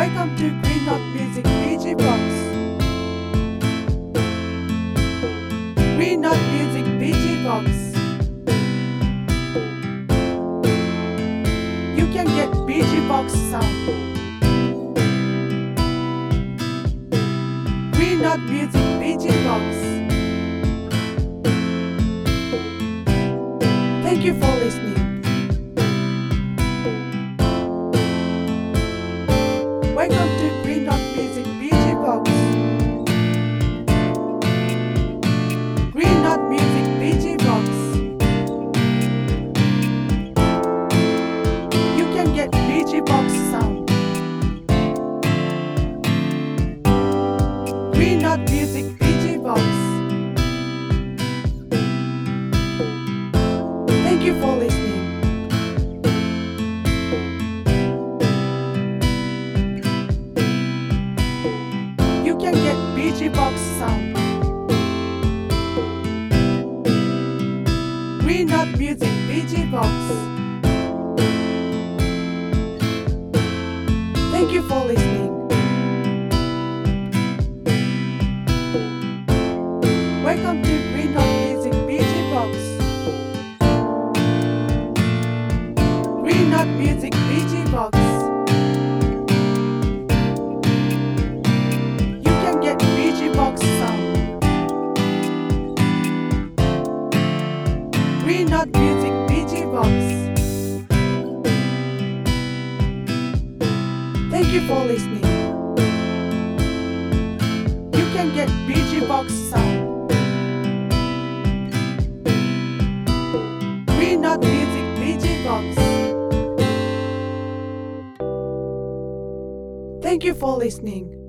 Welcome to Green Note Music BG Box. Green Note Music BG Box. You can get BG Box sound. Green Note Music BG Box. Thank you for listening. Welcome to Green Note Music BG Box. Green Note Music BG Box. You can get BG Box sound. Green Note Music BG Box. Thank you for listening. You can get BG Box sound. Green Note Music BG Box. Thank you for listening. Welcome to Green Note Music BG Box. Green Note Music BG Box. Box sound. Green Note Music BG Box. Thank you for listening. You can get BG Box sound. Green Note Music BG Box. Thank you for listening.